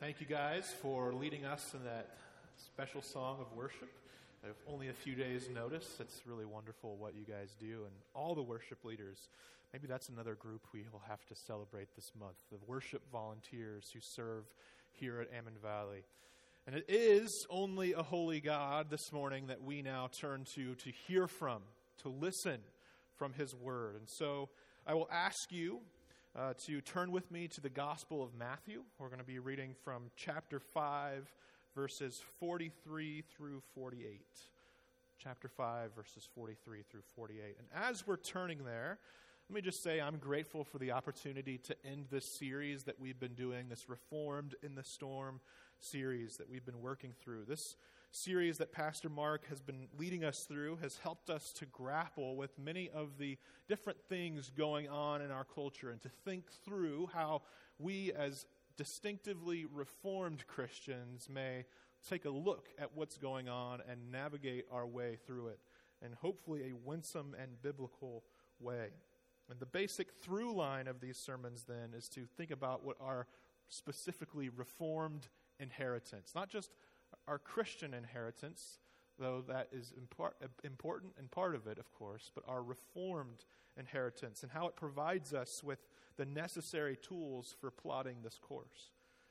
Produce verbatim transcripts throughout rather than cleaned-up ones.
Thank you guys for leading us in that special song of worship. I have only a few days' notice. It's really wonderful what you guys do, and all the worship leaders. Maybe that's another group we will have to celebrate this month, the worship volunteers who serve here at Ammon Valley. And it is only a holy God this morning that we now turn to to hear from, to listen from His Word. And so I will ask you Uh, to turn with me to the Gospel of Matthew. We're going to be reading from chapter five, verses forty-three through forty-eight. Chapter five, verses forty-three through forty-eight. And as we're turning there, let me just say I'm grateful for the opportunity to end this series that we've been doing, this Reformed in the Storm series that we've been working through. This series that Pastor Mark has been leading us through has helped us to grapple with many of the different things going on in our culture and to think through how we as distinctively Reformed Christians may take a look at what's going on and navigate our way through it in hopefully a winsome and biblical way. And the basic through line of these sermons then is to think about what our specifically Reformed inheritance, not just our Christian inheritance, though that is impar- important and part of it, of course, but our Reformed inheritance and how it provides us with the necessary tools for plotting this course.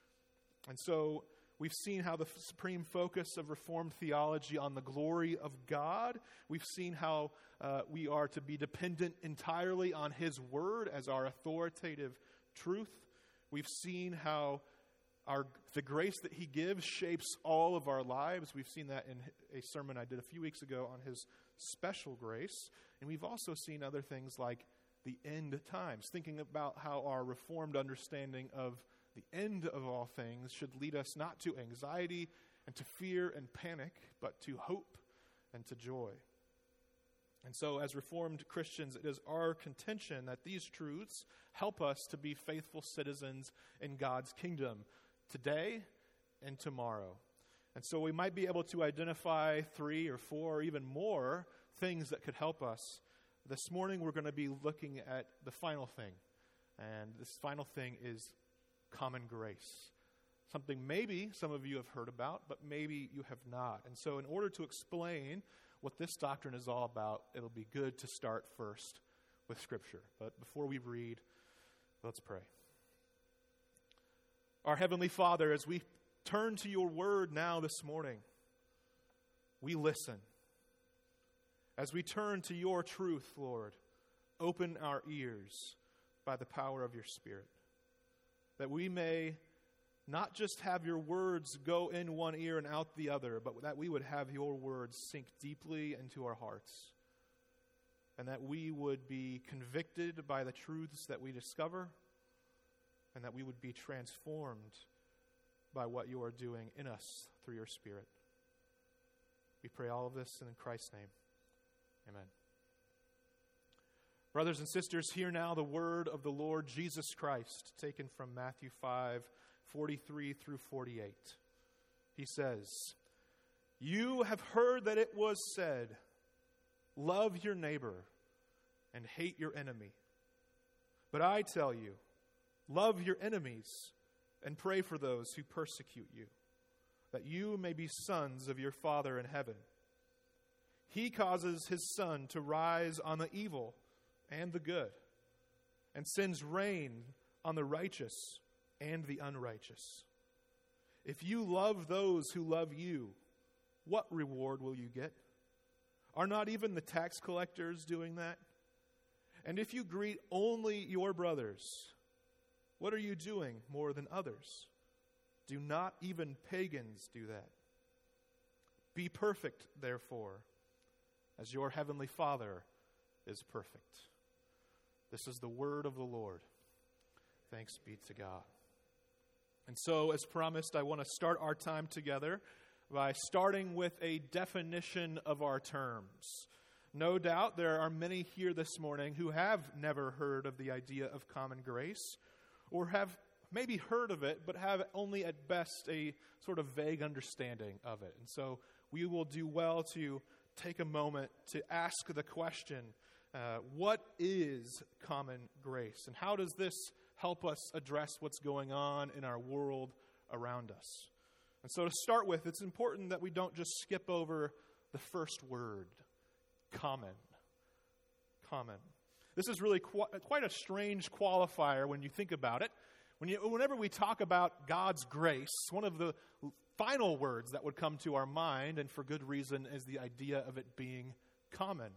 And so we've seen how the supreme focus of Reformed theology on the glory of God. We've seen how uh, we are to be dependent entirely on His Word as our authoritative truth. We've seen how Our, the grace that He gives shapes all of our lives. We've seen that in a sermon I did a few weeks ago on His special grace. And we've also seen other things like the end times, thinking about how our Reformed understanding of the end of all things should lead us not to anxiety and to fear and panic, but to hope and to joy. And so as Reformed Christians, it is our contention that these truths help us to be faithful citizens in God's kingdom today and tomorrow. And so we might be able to identify three or four or even more things that could help us. This morning we're going to be looking at the final thing. And this final thing is common grace. Something maybe some of you have heard about, but maybe you have not. And so in order to explain what this doctrine is all about, it'll be good to start first with Scripture. But before we read, let's pray. Our Heavenly Father, as we turn to your word now this morning, we listen. As we turn to your truth, Lord, open our ears by the power of your Spirit, that we may not just have your words go in one ear and out the other, but that we would have your words sink deeply into our hearts, and that we would be convicted by the truths that we discover, and that we would be transformed by what you are doing in us through your Spirit. We pray all of this in Christ's name. Amen. Brothers and sisters, hear now the word of the Lord Jesus Christ, taken from Matthew five, forty-three through forty-eight. He says, "You have heard that it was said, 'Love your neighbor and hate your enemy.' But I tell you, love your enemies and pray for those who persecute you, that you may be sons of your Father in heaven. He causes His sun to rise on the evil and the good, and sends rain on the righteous and the unrighteous. If you love those who love you, what reward will you get? Are not even the tax collectors doing that? And if you greet only your brothers, what are you doing more than others? Do not even pagans do that? Be perfect, therefore, as your heavenly Father is perfect." This is the word of the Lord. Thanks be to God. And so, as promised, I want to start our time together by starting with a definition of our terms. No doubt there are many here this morning who have never heard of the idea of common grace, or have maybe heard of it, but have only at best a sort of vague understanding of it. And so we will do well to take a moment to ask the question, uh, what is common grace? And how does this help us address what's going on in our world around us. And so to start with, it's important that we don't just skip over the first word, common. Common. This is really qu- quite a strange qualifier when you think about it. When you, whenever we talk about God's grace, one of the final words that would come to our mind, and for good reason, is the idea of it being common.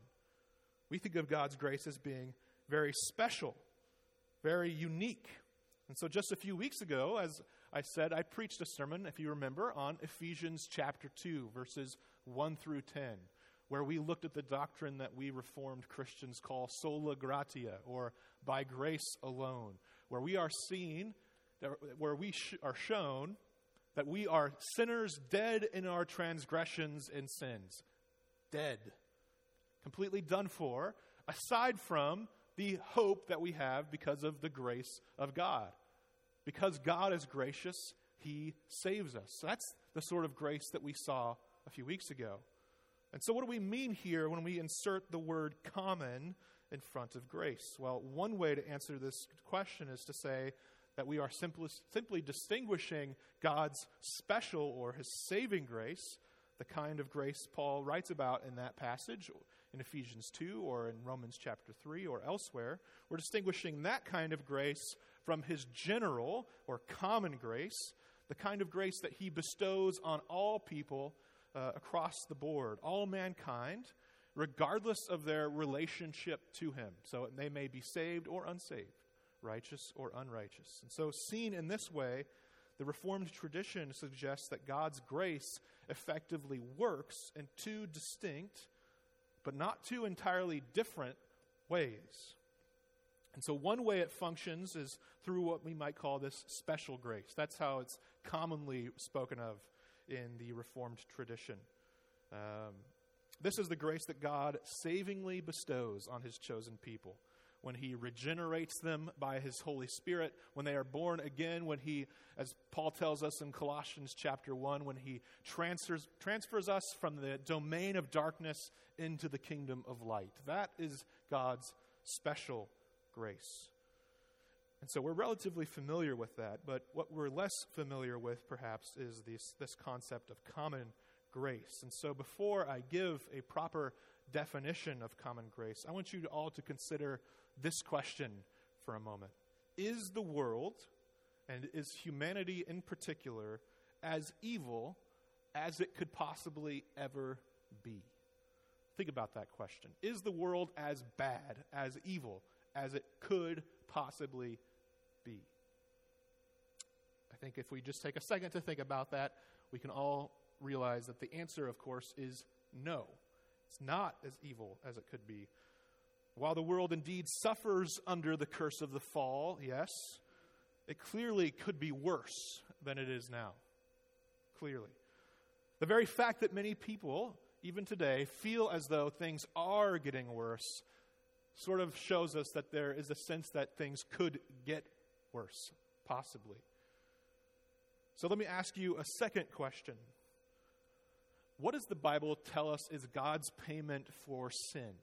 We think of God's grace as being very special, very unique. And so just a few weeks ago, as I said, I preached a sermon, if you remember, on Ephesians chapter two, verses one through ten, where we looked at the doctrine that we Reformed Christians call sola gratia, or by grace alone, where we are seen, where we sh- are shown that we are sinners dead in our transgressions and sins. Dead. Completely done for, aside from the hope that we have because of the grace of God. Because God is gracious, He saves us. So that's the sort of grace that we saw a few weeks ago. And so what do we mean here when we insert the word common in front of grace? Well, one way to answer this question is to say that we are simply, simply distinguishing God's special or His saving grace, the kind of grace Paul writes about in that passage in Ephesians two or in Romans chapter three or elsewhere. We're distinguishing that kind of grace from His general or common grace, the kind of grace that He bestows on all people uh, across the board, all mankind, regardless of their relationship to Him. So they may be saved or unsaved, righteous or unrighteous. And so seen in this way, the Reformed tradition suggests that God's grace effectively works in two distinct, but not two entirely different ways. And so one way it functions is through what we might call this special grace. That's how it's commonly spoken of in the Reformed tradition. Um, this is the grace that God savingly bestows on His chosen people when He regenerates them by His Holy Spirit, when they are born again, when He, as Paul tells us in Colossians chapter one, when He transfers, transfers us from the domain of darkness into the kingdom of light. That is God's special grace. And so we're relatively familiar with that, but what we're less familiar with, perhaps, is this, this concept of common grace. And so before I give a proper definition of common grace, I want you all to consider this question for a moment. Is the world, and is humanity in particular, as evil as it could possibly ever be? Think about that question. Is the world as bad, as evil, as it could possibly be? I think if we just take a second to think about that, we can all realize that the answer, of course, is no. It's not as evil as it could be. While the world indeed suffers under the curse of the fall, yes, it clearly could be worse than it is now. Clearly. The very fact that many people, even today, feel as though things are getting worse sort of shows us that there is a sense that things could get worse, possibly. So let me ask you a second question. What does the Bible tell us is God's payment for sin?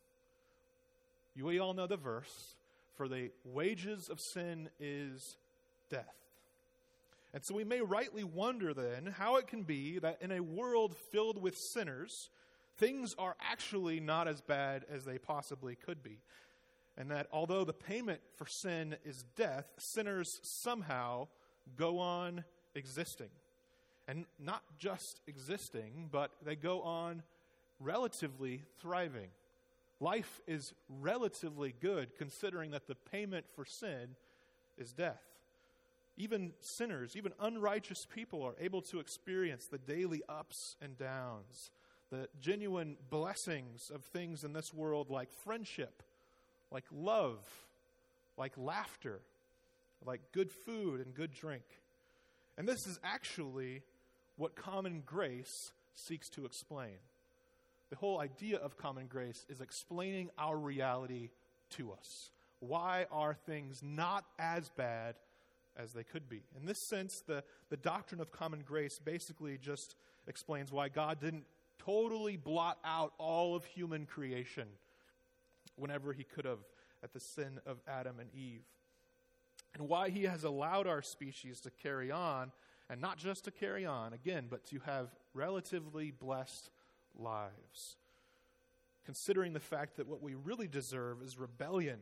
You we all know the verse, for the wages of sin is death. And so we may rightly wonder then how it can be that in a world filled with sinners, things are actually not as bad as they possibly could be. And that although the payment for sin is death, sinners somehow go on existing. And not just existing, but they go on relatively thriving. Life is relatively good considering that the payment for sin is death. Even sinners, even unrighteous people are able to experience the daily ups and downs, the genuine blessings of things in this world like friendship, like love, like laughter, like good food and good drink. And this is actually what common grace seeks to explain. The whole idea of common grace is explaining our reality to us. Why are things not as bad as they could be? In this sense, the, the doctrine of common grace basically just explains why God didn't totally blot out all of human creation whenever He could have at the sin of Adam and Eve. And why He has allowed our species to carry on And not just to carry on, again, but to have relatively blessed lives. Considering the fact that what we really deserve is rebellion.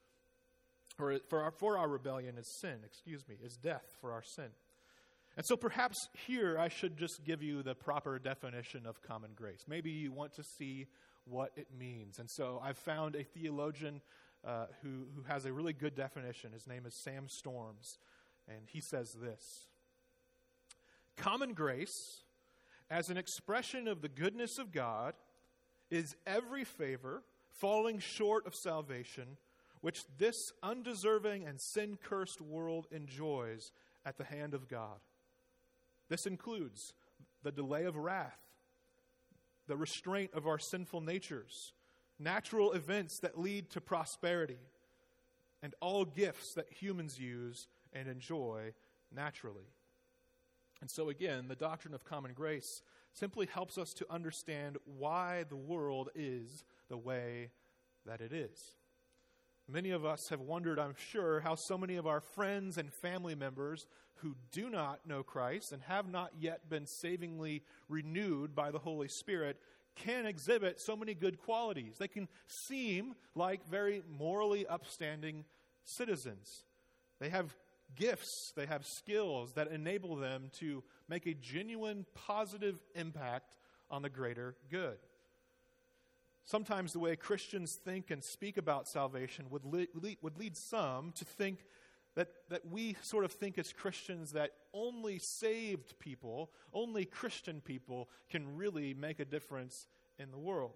Or for our, for our rebellion is sin, excuse me, is death for our sin. And so perhaps here I should just give you the proper definition of common grace. Maybe you want to see what it means. And so I've found a theologian uh, who, who has a really good definition. His name is Sam Storms. And he says this: common grace, as an expression of the goodness of God, is every favor falling short of salvation, which this undeserving and sin-cursed world enjoys at the hand of God. This includes the delay of wrath, the restraint of our sinful natures, natural events that lead to prosperity, and all gifts that humans use and enjoy naturally. And so again, the doctrine of common grace simply helps us to understand why the world is the way that it is. Many of us have wondered, I'm sure, how so many of our friends and family members who do not know Christ and have not yet been savingly renewed by the Holy Spirit can exhibit so many good qualities. They can seem like very morally upstanding citizens. They have gifts, they have skills that enable them to make a genuine positive impact on the greater good. Sometimes the way Christians think and speak about salvation would lead, would lead some to think that, that we sort of think as Christians that only saved people, only Christian people can really make a difference in the world.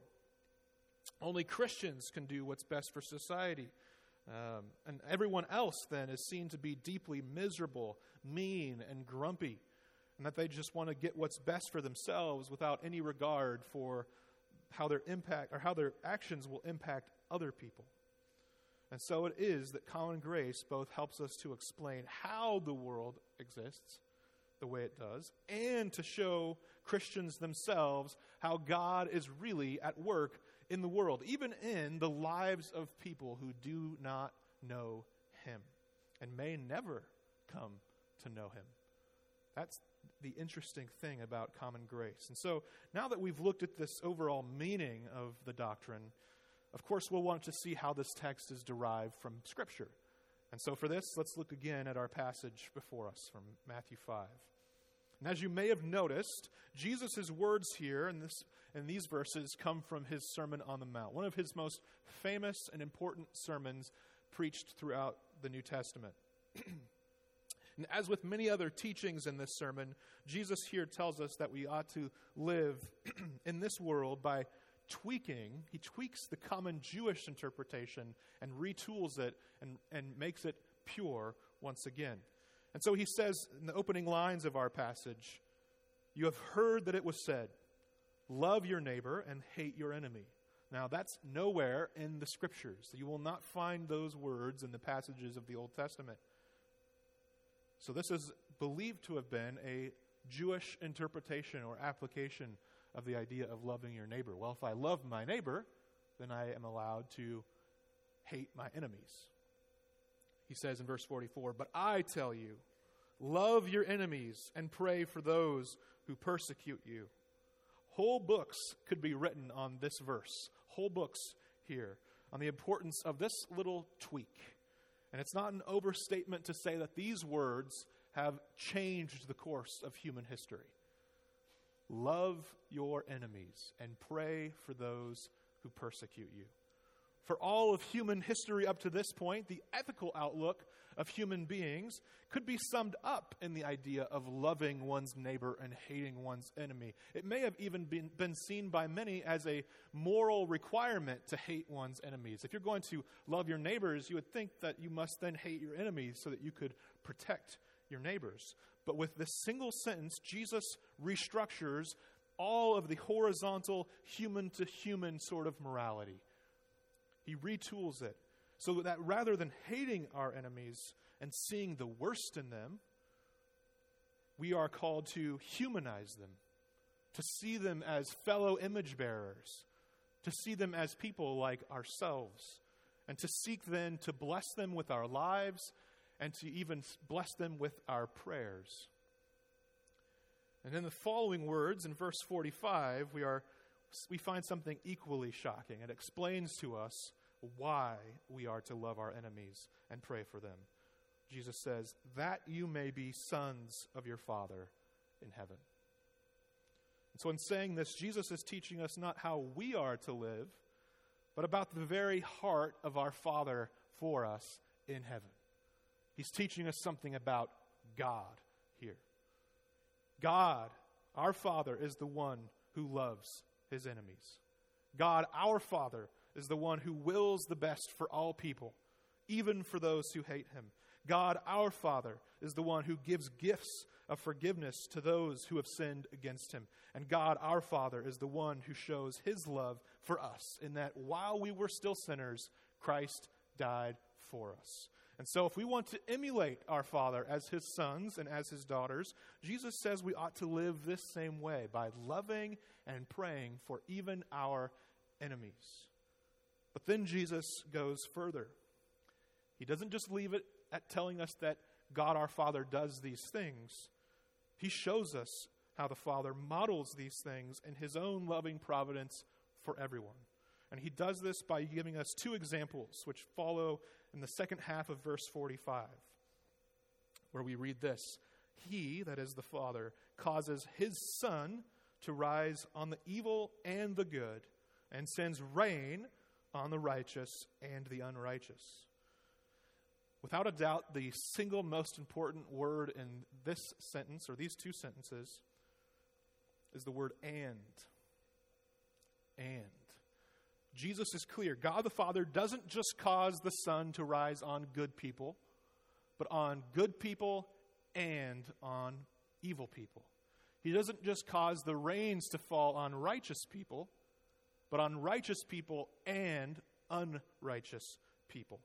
Only Christians can do what's best for society. Um, and everyone else then is seen to be deeply miserable, mean, and grumpy, and that they just want to get what's best for themselves without any regard for how their impact or how their actions will impact other people. And so it is that common grace both helps us to explain how the world exists the way it does, and to show Christians themselves how God is really at work in the world, even in the lives of people who do not know Him and may never come to know Him. That's the interesting thing about common grace. And so now that we've looked at this overall meaning of the doctrine, of course we'll want to see how this text is derived from Scripture. And so for this, let's look again at our passage before us from Matthew five. And as you may have noticed, Jesus' words here in, this, in these verses come from his Sermon on the Mount, one of his most famous and important sermons preached throughout the New Testament. And as with many other teachings in this sermon, Jesus here tells us that we ought to live in this world by tweaking. He tweaks the common Jewish interpretation and retools it and, and makes it pure once again. And so he says in the opening lines of our passage, "You have heard that it was said, 'Love your neighbor and hate your enemy.'" Now that's nowhere in the Scriptures. You will not find those words in the passages of the Old Testament. So this is believed to have been a Jewish interpretation or application of the idea of loving your neighbor. Well, if I love my neighbor, then I am allowed to hate my enemies. He says in verse forty-four, "But I tell you, love your enemies and pray for those who persecute you." Whole books could be written on this verse. Whole books here on the importance of this little tweak. And it's not an overstatement to say that these words have changed the course of human history. Love your enemies and pray for those who persecute you. For all of human history up to this point, the ethical outlook of human beings could be summed up in the idea of loving one's neighbor and hating one's enemy. It may have even been, been seen by many as a moral requirement to hate one's enemies. If you're going to love your neighbors, you would think that you must then hate your enemies so that you could protect your neighbors. But with this single sentence, Jesus restructures all of the horizontal, human-to-human sort of morality. He retools it so that rather than hating our enemies and seeing the worst in them, we are called to humanize them, to see them as fellow image bearers, to see them as people like ourselves, and to seek then to bless them with our lives and to even bless them with our prayers. And in the following words, in verse forty-five, we are we find something equally shocking. It explains to us why we are to love our enemies and pray for them. Jesus says, that you may be sons of your Father in heaven. And so in saying this, Jesus is teaching us not how we are to live, but about the very heart of our Father for us in heaven. He's teaching us something about God here. God, our Father, is the one who loves his enemies. God, our Father, is the one who wills the best for all people, even for those who hate him. God, our Father, is the one who gives gifts of forgiveness to those who have sinned against him. And God, our Father, is the one who shows his love for us, in that while we were still sinners, Christ died for us. And so if we want to emulate our Father as his sons and as his daughters, Jesus says we ought to live this same way, by loving and praying for even our enemies. But then Jesus goes further. He doesn't just leave it at telling us that God our Father does these things. He shows us how the Father models these things in his own loving providence for everyone. And he does this by giving us two examples which follow in the second half of verse forty-five, where we read this: He, that is the Father, causes his sun to rise on the evil and the good, and sends rain on the righteous and the unrighteous. Without a doubt, the single most important word in this sentence, or these two sentences, is the word and. And. Jesus is clear. God the Father doesn't just cause the sun to rise on good people, but on good people and on evil people. He doesn't just cause the rains to fall on righteous people, but on righteous people and unrighteous people.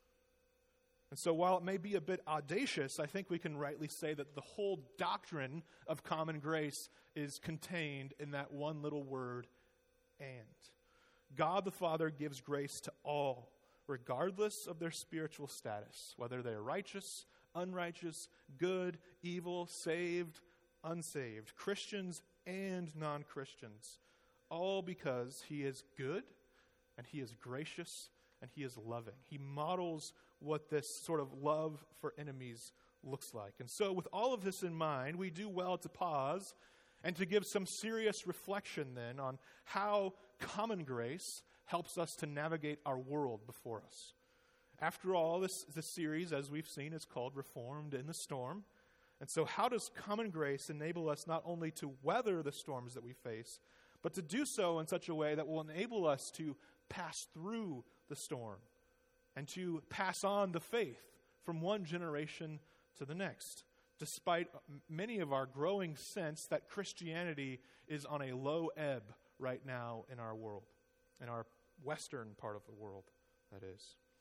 And so while it may be a bit audacious, I think we can rightly say that the whole doctrine of common grace is contained in that one little word, and. God the Father gives grace to all, regardless of their spiritual status, whether they're righteous, unrighteous, good, evil, saved, unsaved, Christians and non-Christians, all because he is good and he is gracious and he is loving. He models what this sort of love for enemies looks like. And so with all of this in mind, we do well to pause and to give some serious reflection then on how common grace helps us to navigate our world before us. After all, this, this series, as we've seen, is called Reformed in the Storm. And so how does common grace enable us not only to weather the storms that we face, but to do so in such a way that will enable us to pass through the storm and to pass on the faith from one generation to the next, despite many of our growing sense that Christianity is on a low ebb right now in our world, in our western part of the world, that is.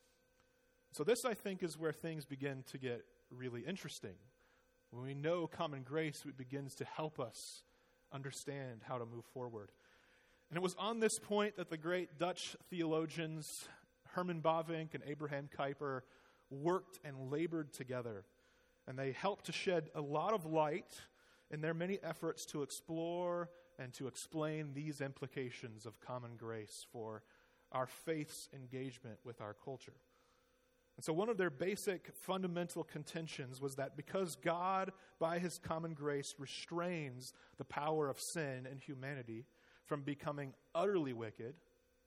So this, I think, is where things begin to get really interesting. When we know common grace, it begins to help us understand how to move forward. And it was on this point that the great Dutch theologians Herman Bavinck and Abraham Kuyper worked and labored together. And they helped to shed a lot of light in their many efforts to explore and to explain these implications of common grace for our faith's engagement with our culture. And so one of their basic fundamental contentions was that because God, by his common grace, restrains the power of sin in humanity from becoming utterly wicked,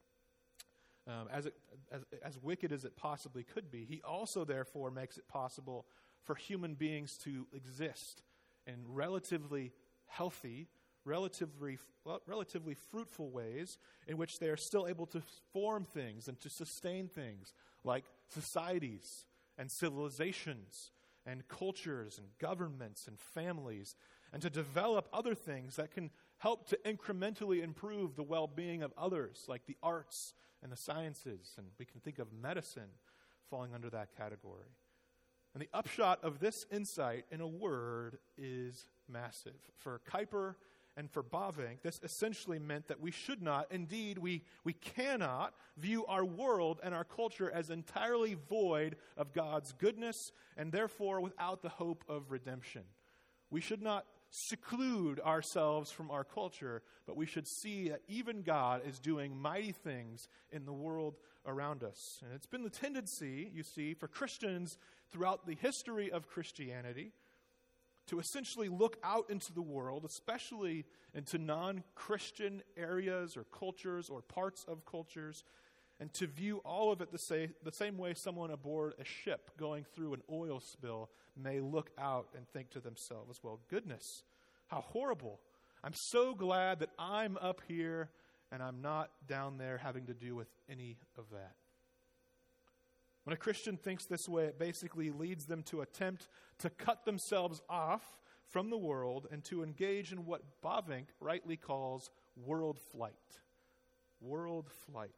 um, as, it, as, as wicked as it possibly could be, he also therefore makes it possible for human beings to exist in relatively healthy, relatively, well, relatively fruitful ways in which they are still able to form things and to sustain things like societies and civilizations and cultures and governments and families, and to develop other things that can help to incrementally improve the well-being of others, like the arts and the sciences, and we can think of medicine falling under that category. And the upshot of this insight, in a word, is massive. For Kuyper and for Bavinck, this essentially meant that we should not, indeed we, we cannot, view our world and our culture as entirely void of God's goodness and therefore without the hope of redemption. We should not seclude ourselves from our culture, but we should see that even God is doing mighty things in the world around us. And it's been the tendency, you see, for Christians throughout the history of Christianity to essentially look out into the world, especially into non-Christian areas or cultures or parts of cultures, and to view all of it the, say, the same way someone aboard a ship going through an oil spill may look out and think to themselves, well, goodness, how horrible. I'm so glad that I'm up here and I'm not down there having to do with any of that. When a Christian thinks this way, it basically leads them to attempt to cut themselves off from the world and to engage in what Bavinck rightly calls world flight. World flight.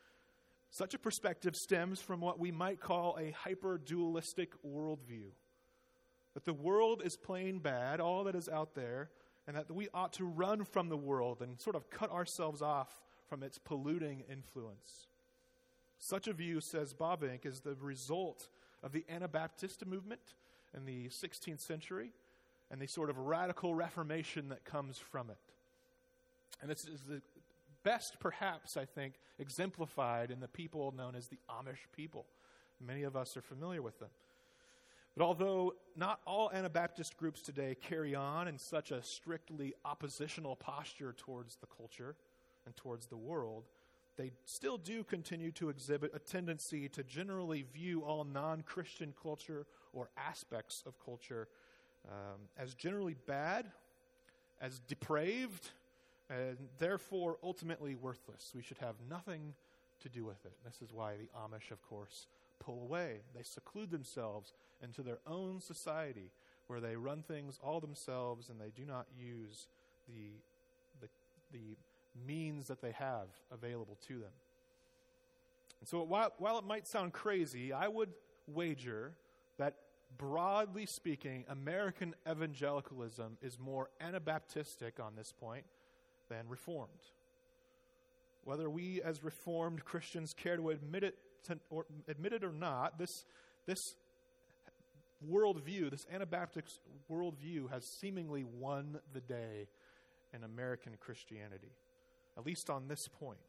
Such a perspective stems from what we might call a hyper-dualistic worldview. That the world is plain bad, all that is out there, and that we ought to run from the world and sort of cut ourselves off from its polluting influence. Such a view, says Bavinck, is the result of the Anabaptist movement in the sixteenth century and the sort of radical reformation that comes from it. And this is the best, perhaps, I think, exemplified in the people known as the Amish people. Many of us are familiar with them. But although not all Anabaptist groups today carry on in such a strictly oppositional posture towards the culture and towards the world, they still do continue to exhibit a tendency to generally view all non-Christian culture or aspects of culture um, as generally bad, as depraved, and therefore ultimately worthless. We should have nothing to do with it. This is why the Amish, of course, pull away. They seclude themselves into their own society where they run things all themselves and they do not use the, the, the means that they have available to them. And so while, while it might sound crazy, I would wager that broadly speaking, American evangelicalism is more Anabaptistic on this point than Reformed. Whether we as Reformed Christians care to admit it to, or admit it or not, this this worldview, this Anabaptist worldview, has seemingly won the day in American Christianity, at least on this point.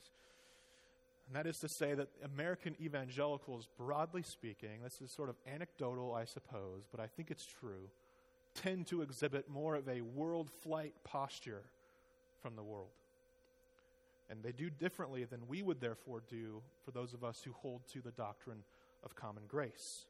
And that is to say that American evangelicals, broadly speaking, this is sort of anecdotal, I suppose, but I think it's true, tend to exhibit more of a world flight posture from the world. And they do differently than we would therefore do for those of us who hold to the doctrine of common grace.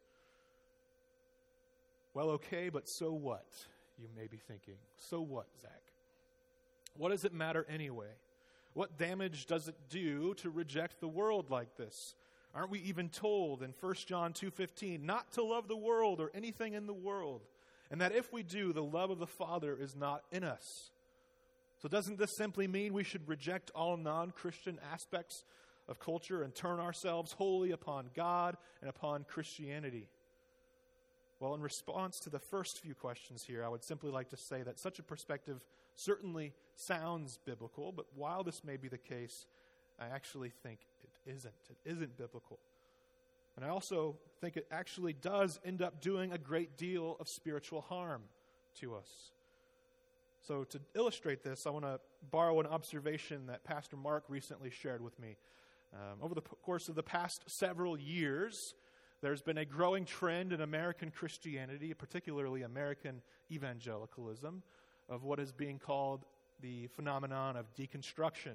Well, okay, but so what? You may be thinking. So what, Zach? What does it matter anyway? What damage does it do to reject the world like this? Aren't we even told in First John two fifteen not to love the world or anything in the world, and that if we do, the love of the Father is not in us? So doesn't this simply mean we should reject all non-Christian aspects of culture and turn ourselves wholly upon God and upon Christianity? Well, in response to the first few questions here, I would simply like to say that such a perspective certainly sounds biblical, but while this may be the case, I actually think it isn't. It isn't biblical. And I also think it actually does end up doing a great deal of spiritual harm to us. So to illustrate this, I want to borrow an observation that Pastor Mark recently shared with me. Um, over the p- course of the past several years, there's been a growing trend in American Christianity, particularly American evangelicalism, of what is being called the phenomenon of deconstruction,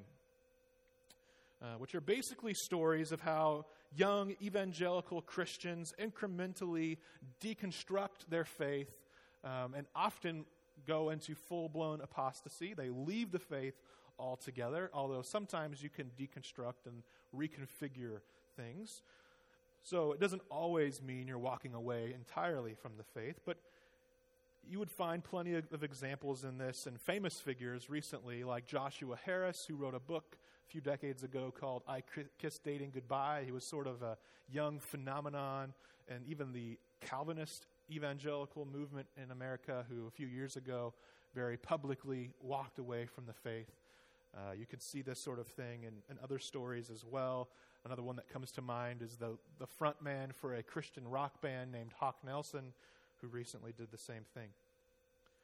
uh, which are basically stories of how young evangelical Christians incrementally deconstruct their faith um, and often go into full-blown apostasy. They leave the faith altogether, although sometimes you can deconstruct and reconfigure things. So it doesn't always mean you're walking away entirely from the faith, but you would find plenty of, of examples in this and famous figures recently like Joshua Harris, who wrote a book a few decades ago called I Kissed Dating Goodbye. He was sort of a young phenomenon, and even the Calvinist evangelical movement in America, who a few years ago very publicly walked away from the faith. Uh, you can see this sort of thing in, in other stories as well. Another one that comes to mind is the, the front man for a Christian rock band named Hawk Nelson, who recently did the same thing.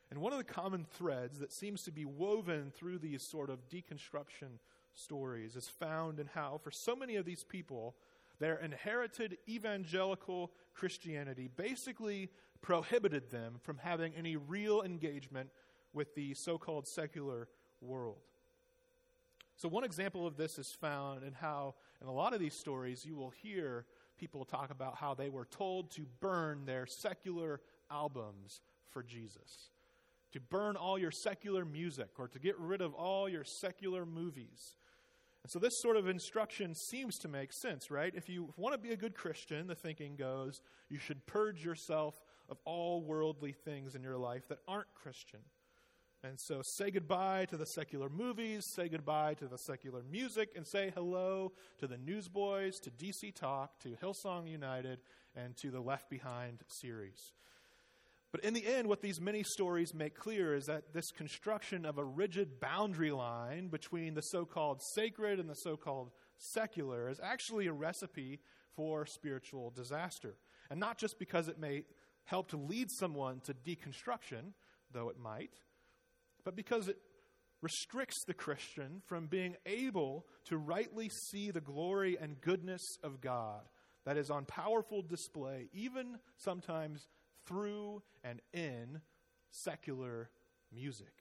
And one of the common threads that seems to be woven through these sort of deconstruction stories is found in how, for so many of these people, their inherited evangelical Christianity basically prohibited them from having any real engagement with the so-called secular world. So one example of this is found in how, in a lot of these stories, you will hear people talk about how they were told to burn their secular albums for Jesus, to burn all your secular music, or to get rid of all your secular movies. And so this sort of instruction seems to make sense, right? If you want to be a good Christian, the thinking goes, you should purge yourself of all worldly things in your life that aren't Christian. And so say goodbye to the secular movies, say goodbye to the secular music, and say hello to the Newsboys, to D C Talk, to Hillsong United, and to the Left Behind series. But in the end, what these many stories make clear is that this construction of a rigid boundary line between the so-called sacred and the so-called secular is actually a recipe for spiritual disaster. And not just because it may help to lead someone to deconstruction, though it might, but because it restricts the Christian from being able to rightly see the glory and goodness of God that is on powerful display, even sometimes through and in secular music.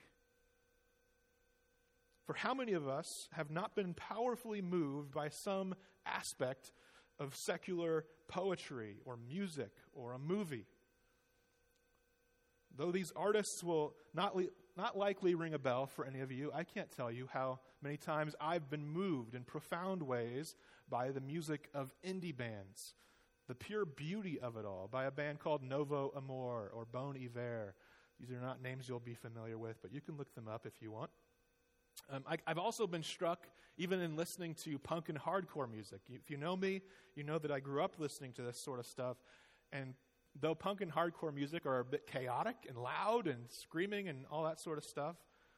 For how many of us have not been powerfully moved by some aspect of secular poetry or music or a movie? Though these artists will not, li- not likely ring a bell for any of you, I can't tell you how many times I've been moved in profound ways by the music of indie bands, the pure beauty of it all, by a band called Novo Amor or Bon Iver. These are not names you'll be familiar with, but you can look them up if you want. Um, I, I've also been struck, even in listening to punk and hardcore music. If you know me, you know that I grew up listening to this sort of stuff, and though punk and hardcore music are a bit chaotic and loud and screaming and all that sort of stuff,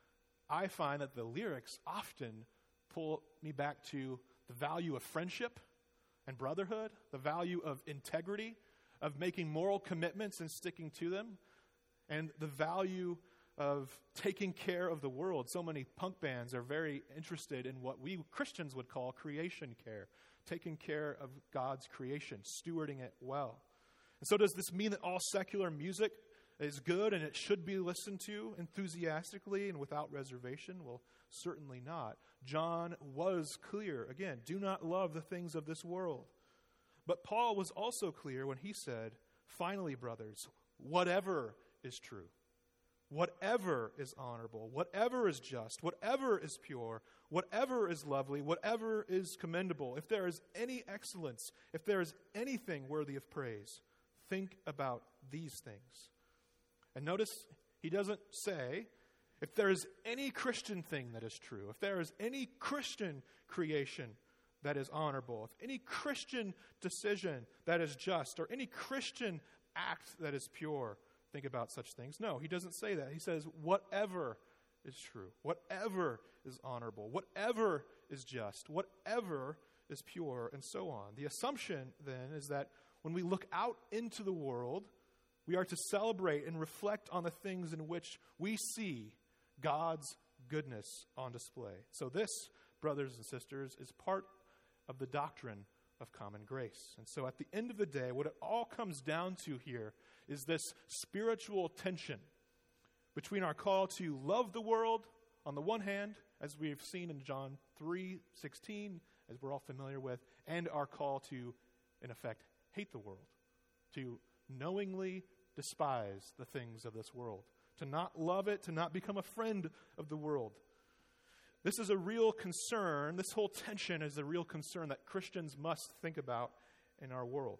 I find that the lyrics often pull me back to the value of friendship and brotherhood, the value of integrity, of making moral commitments and sticking to them, and the value of taking care of the world. So many punk bands are very interested in what we Christians would call creation care, taking care of God's creation, stewarding it well. And so does this mean that all secular music is good and it should be listened to enthusiastically and without reservation? Well, certainly not. John was clear. Again, do not love the things of this world. But Paul was also clear when he said, finally, brothers, whatever is true, whatever is honorable, whatever is just, whatever is pure, whatever is lovely, whatever is commendable, if there is any excellence, if there is anything worthy of praise, think about these things. And notice he doesn't say, if there is any Christian thing that is true, if there is any Christian creation that is honorable, if any Christian decision that is just, or any Christian act that is pure, think about such things. No, he doesn't say that. He says, whatever is true, whatever is honorable, whatever is just, whatever is pure, and so on. The assumption, then, is that when we look out into the world, we are to celebrate and reflect on the things in which we see God's goodness on display. So this, brothers and sisters, is part of the doctrine of common grace. And so at the end of the day, what it all comes down to here is this spiritual tension between our call to love the world on the one hand, as we've seen in John three sixteen, as we're all familiar with, and our call to, in effect, hate the world, to knowingly despise the things of this world, to not love it, to not become a friend of the world. This is a real concern. This whole tension is a real concern that Christians must think about in our world.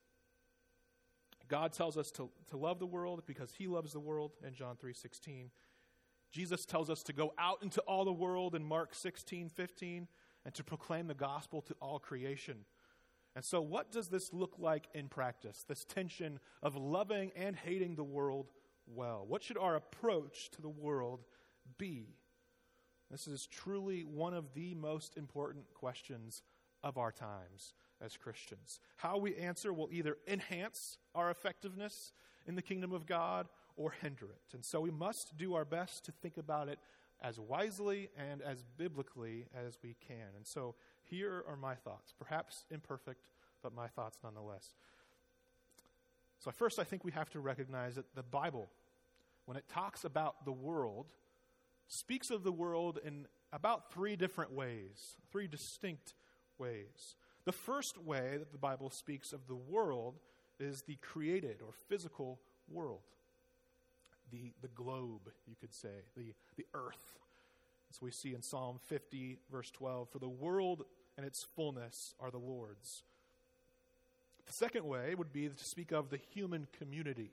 God tells us to, to love the world because he loves the world in John three sixteen. Jesus tells us to go out into all the world in Mark sixteen fifteen and to proclaim the gospel to all creation. And so what does this look like in practice, this tension of loving and hating the world well? What should our approach to the world be? This is truly one of the most important questions of our times as Christians. How we answer will either enhance our effectiveness in the kingdom of God or hinder it. And so we must do our best to think about it as wisely and as biblically as we can. And so here are my thoughts, perhaps imperfect, but my thoughts nonetheless. So first, I think we have to recognize that the Bible, when it talks about the world, speaks of the world in about three different ways, three distinct ways. The first way that the Bible speaks of the world is the created or physical world. The, the globe, you could say, the, the earth. As we see in Psalm fifty, verse twelve, for the world and its fullness are the Lord's. The second way would be to speak of the human community.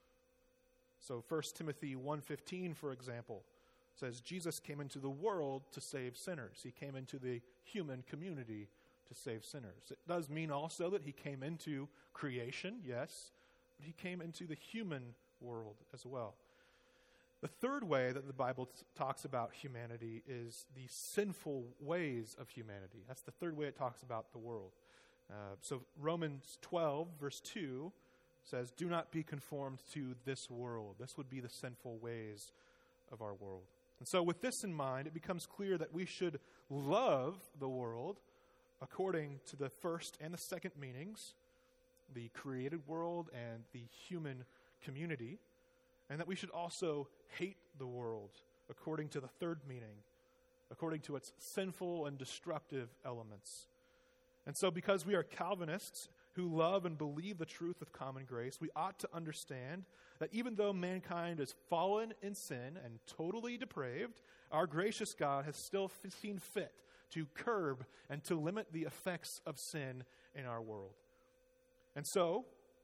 So First Timothy one fifteen, for example, says Jesus came into the world to save sinners. He came into the human community to save sinners. It does mean also that he came into creation, yes, but he came into the human world as well. The third way that the Bible t- talks about humanity is the sinful ways of humanity. That's the third way it talks about the world. Uh, so Romans twelve, verse two says, do not be conformed to this world. This would be the sinful ways of our world. And so with this in mind, it becomes clear that we should love the world according to the first and the second meanings, the created world and the human community, and that we should also hate the world according to the third meaning, according to its sinful and destructive elements. And so because we are Calvinists who love and believe the truth of common grace, we ought to understand that even though mankind is fallen in sin and totally depraved, our gracious God has still f- seen fit to curb and to limit the effects of sin in our world. And so,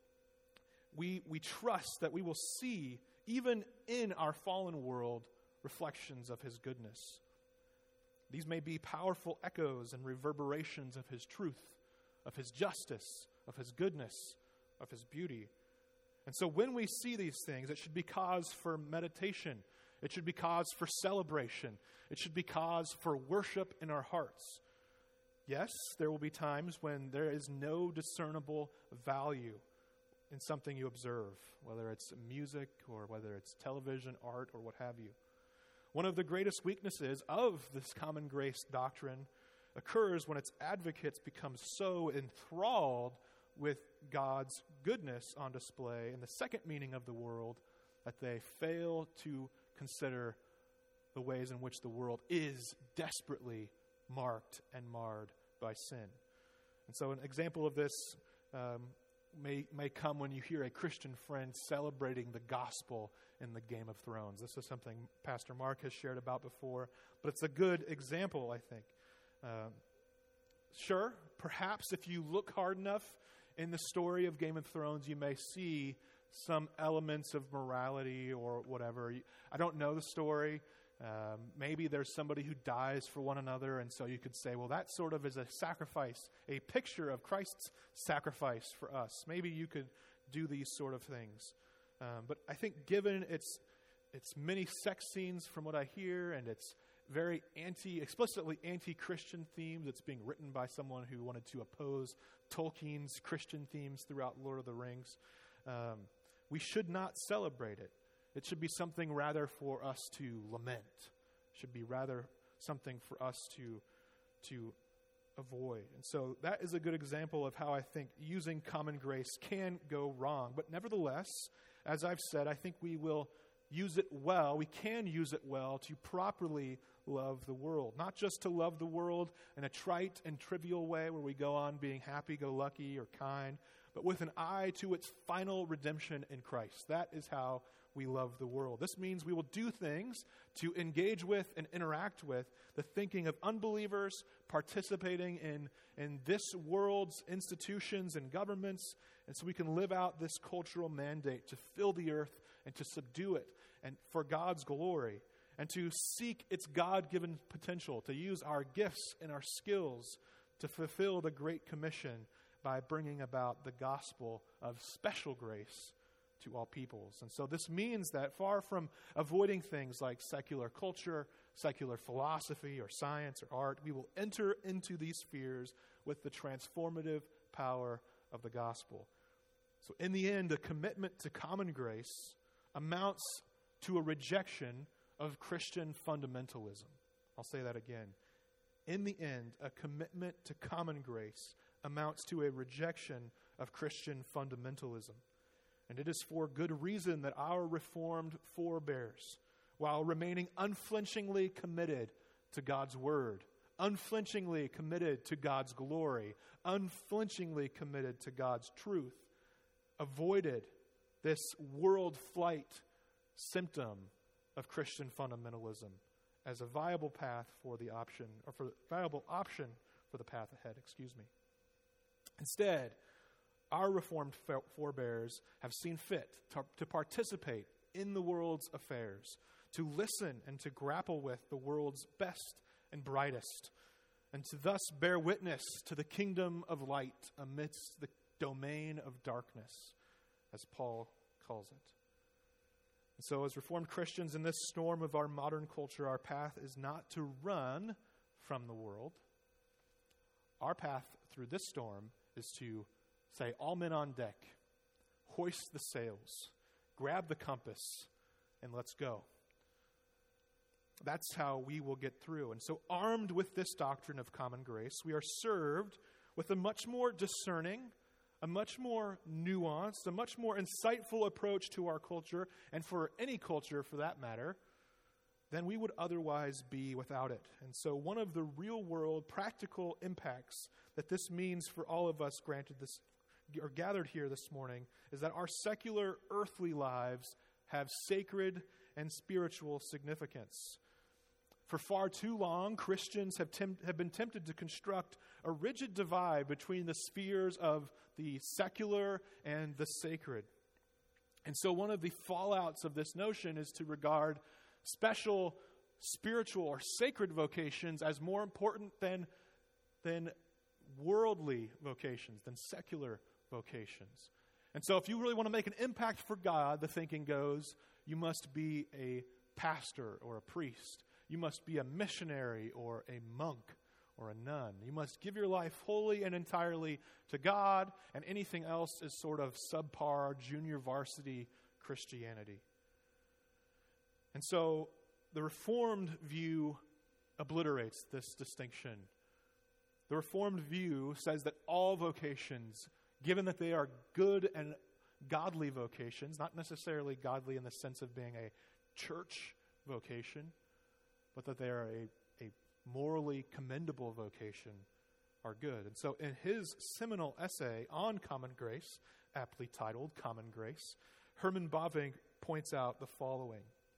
we we trust that we will see, even in our fallen world, reflections of his goodness. These may be powerful echoes and reverberations of his truth, of his justice, of his goodness, of his beauty. And so when we see these things, it should be cause for meditation. It should be cause for celebration. It should be cause for worship in our hearts. Yes, there will be times when there is no discernible value in something you observe, whether it's music or whether it's television, art, or what have you. One of the greatest weaknesses of this common grace doctrine occurs when its advocates become so enthralled with God's goodness on display in the second meaning of the world that they fail to consider the ways in which the world is desperately marked and marred by sin. And so an example of this um, may may come when you hear a Christian friend celebrating the gospel in the Game of Thrones. This is something Pastor Mark has shared about before, but it's a good example, I think. Uh, sure, perhaps if you look hard enough in the story of Game of Thrones, you may see some elements of morality or whatever. I don't know the story. Um, maybe there's somebody who dies for one another, and so you could say, well, that sort of is a sacrifice, a picture of Christ's sacrifice for us. Maybe you could do these sort of things. Um, but I think given its its many sex scenes from what I hear, and its very anti, explicitly anti-Christian themes, it's being written by someone who wanted to oppose Tolkien's Christian themes throughout Lord of the Rings, um, we should not celebrate it. It should be something rather for us to lament. It should be rather something for us to, to avoid. And so that is a good example of how I think using common grace can go wrong. But nevertheless, as I've said, I think we will use it well. We can use it well to properly love the world. Not just to love the world in a trite and trivial way where we go on being happy-go-lucky or kind, but with an eye to its final redemption in Christ. That is how we love the world. This means we will do things to engage with and interact with the thinking of unbelievers participating in, in this world's institutions and governments, and so we can live out this cultural mandate to fill the earth and to subdue it and for God's glory, and to seek its God-given potential, to use our gifts and our skills to fulfill the Great Commission by bringing about the gospel of special grace to all peoples. And so this means that far from avoiding things like secular culture, secular philosophy, or science or art, we will enter into these spheres with the transformative power of the gospel. So in the end, a commitment to common grace, amounts to a rejection of Christian fundamentalism. I'll say that again. In the end, a commitment to common grace amounts to a rejection of Christian fundamentalism. And it is for good reason that our Reformed forebears, while remaining unflinchingly committed to God's word, unflinchingly committed to God's glory, unflinchingly committed to God's truth, avoided this world flight symptom of Christian fundamentalism as a viable path for the option, or for viable option for the path ahead, excuse me. Instead, our Reformed forebears have seen fit to, to participate in the world's affairs, to listen and to grapple with the world's best and brightest, and to thus bear witness to the kingdom of light amidst the domain of darkness, as Paul calls it. And so as Reformed Christians in this storm of our modern culture, our path is not to run from the world. Our path through this storm is to say, all men on deck, hoist the sails, grab the compass, and let's go. That's how we will get through. And so armed with this doctrine of common grace, we are served with a much more discerning, a much more nuanced, a much more insightful approach to our culture, and for any culture for that matter, than we would otherwise be without it. And so one of the real-world practical impacts that this means for all of us granted this or gathered here this morning is that our secular earthly lives have sacred and spiritual significance. For far too long, Christians have, temp- have been tempted to construct a rigid divide between the spheres of the secular and the sacred. And so one of the fallouts of this notion is to regard special spiritual or sacred vocations as more important than, than worldly vocations, than secular vocations. And so if you really want to make an impact for God, the thinking goes, you must be a pastor or a priest. You must be a missionary or a monk or a nun. You must give your life wholly and entirely to God, and anything else is sort of subpar junior varsity Christianity. And so the Reformed view obliterates this distinction. The Reformed view says that all vocations, given that they are good and godly vocations, not necessarily godly in the sense of being a church vocation, but that they are a, a morally commendable vocation, are good. And so in his seminal essay on common grace, aptly titled Common Grace, Herman Bavinck points out the following.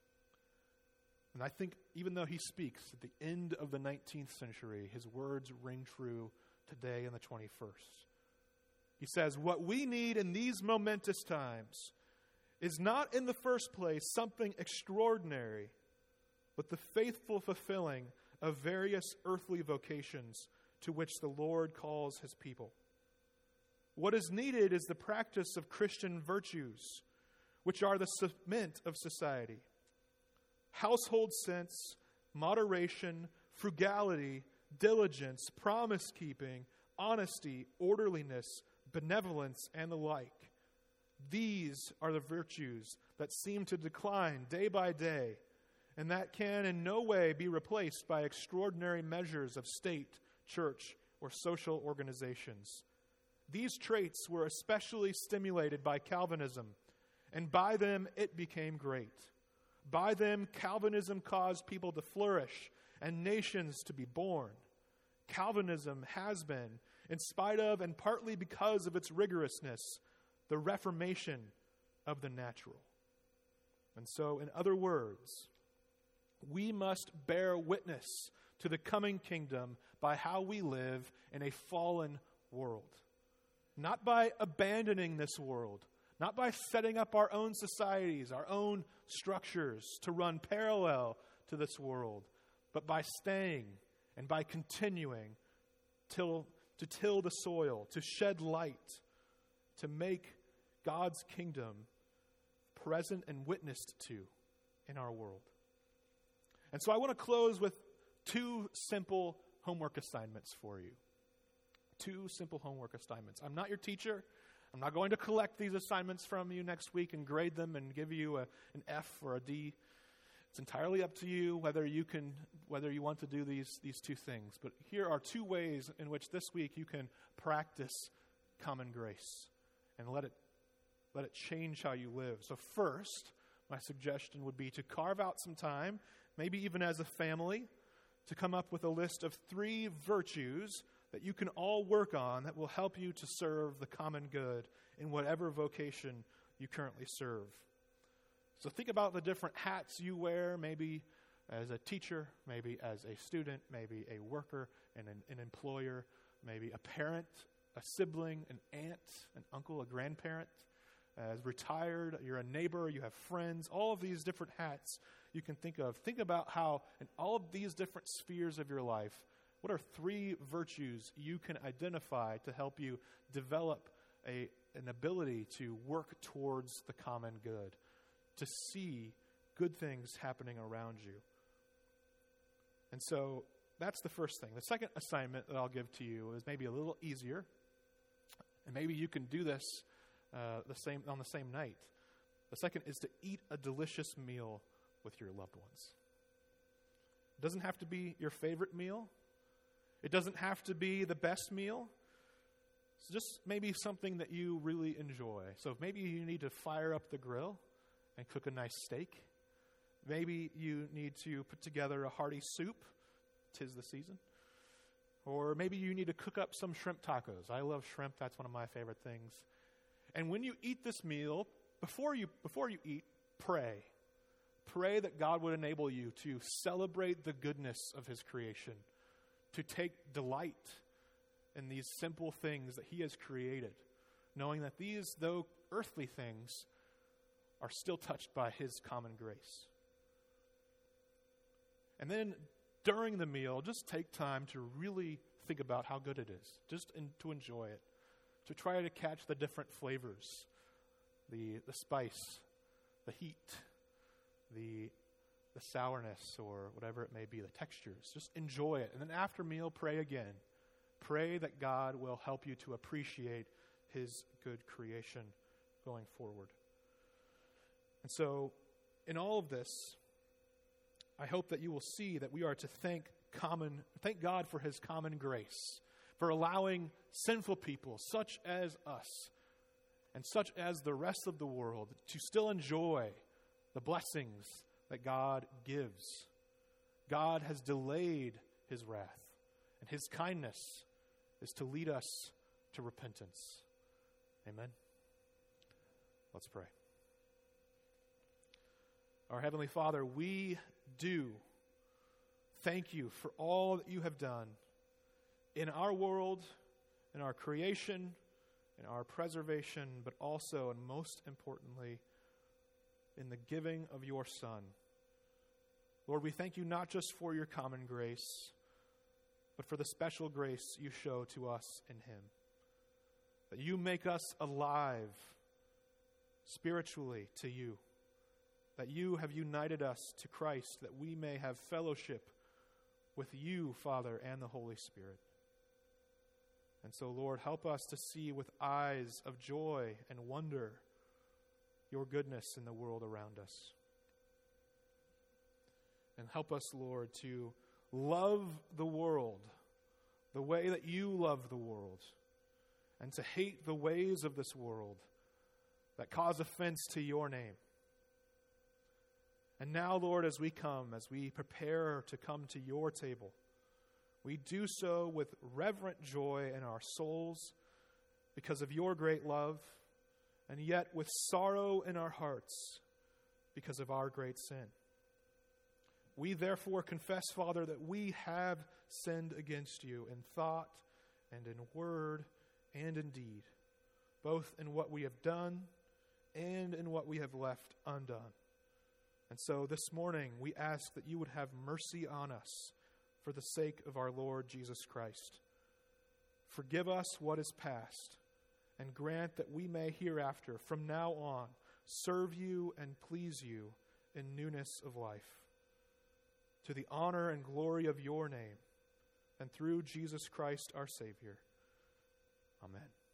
And I think even though he speaks at the end of the nineteenth century, his words ring true today in the twenty-first. He says, what we need in these momentous times is not in the first place something extraordinary, but the faithful fulfilling of various earthly vocations to which the Lord calls his people. What is needed is the practice of Christian virtues, which are the cement of society. Household sense, moderation, frugality, diligence, promise-keeping, honesty, orderliness, benevolence, and the like. These are the virtues that seem to decline day by day, and that can in no way be replaced by extraordinary measures of state, church, or social organizations. These traits were especially stimulated by Calvinism, and by them it became great. By them, Calvinism caused people to flourish and nations to be born. Calvinism has been, in spite of and partly because of its rigorousness, the reformation of the natural. And so, in other words, we must bear witness to the coming kingdom by how we live in a fallen world. Not by abandoning this world, not by setting up our own societies, our own structures to run parallel to this world, but by staying and by continuing till, to till the soil, to shed light, to make God's kingdom present and witnessed to in our world. And so I want to close with two simple homework assignments for you. Two simple homework assignments. I'm not your teacher. I'm not going to collect these assignments from you next week and grade them and give you a, an F or a D. It's entirely up to you whether you can, whether you want to do these, these two things. But here are two ways in which this week you can practice common grace and let it, let it change how you live. So first, my suggestion would be to carve out some time, maybe even as a family, to come up with a list of three virtues that you can all work on that will help you to serve the common good in whatever vocation you currently serve. So think about the different hats you wear, maybe as a teacher, maybe as a student, maybe a worker and an, an employer, maybe a parent, a sibling, an aunt, an uncle, a grandparent. As retired, you're a neighbor, you have friends, all of these different hats you can think of. Think about how in all of these different spheres of your life, what are three virtues you can identify to help you develop a, an ability to work towards the common good, to see good things happening around you? And so that's the first thing. The second assignment that I'll give to you is maybe a little easier, and maybe you can do this uh, the same on the same night. The second is to eat a delicious meal with your loved ones. It doesn't have to be your favorite meal. It doesn't have to be the best meal. It's just maybe something that you really enjoy. So maybe you need to fire up the grill and cook a nice steak. Maybe you need to put together a hearty soup. 'Tis the season. Or maybe you need to cook up some shrimp tacos. I love shrimp. That's one of my favorite things. And when you eat this meal, before you before you eat, pray. Pray that God would enable you to celebrate the goodness of his creation, to take delight in these simple things that he has created, knowing that these, though earthly things, are still touched by his common grace. And then during the meal, just take time to really think about how good it is, just in, to enjoy it, to try to catch the different flavors, the the spice, the heat, the the sourness, or whatever it may be, the textures. Just enjoy it. And then after meal, pray again. Pray that God will help you to appreciate his good creation going forward. And so, in all of this, I hope that you will see that we are to thank common, thank God for his common grace, for allowing sinful people such as us and such as the rest of the world to still enjoy the blessings that God gives. God has delayed his wrath, and his kindness is to lead us to repentance. Amen. Let's pray. Our Heavenly Father, we do thank you for all that you have done in our world, in our creation, in our preservation, but also and most importantly, in the giving of your Son. Lord, we thank you not just for your common grace, but for the special grace you show to us in him. That you make us alive spiritually to you. That you have united us to Christ, that we may have fellowship with you, Father, and the Holy Spirit. And so, Lord, help us to see with eyes of joy and wonder your goodness in the world around us. And help us, Lord, to love the world the way that you love the world, and to hate the ways of this world that cause offense to your name. And now, Lord, as we come, as we prepare to come to your table, we do so with reverent joy in our souls because of your great love, and yet with sorrow in our hearts because of our great sin. We therefore confess, Father, that we have sinned against you in thought and in word and in deed, both in what we have done and in what we have left undone. And so this morning we ask that you would have mercy on us for the sake of our Lord Jesus Christ. Forgive us what is past, and grant that we may hereafter, from now on, serve you and please you in newness of life. To the honor and glory of your name, and through Jesus Christ our Savior. Amen.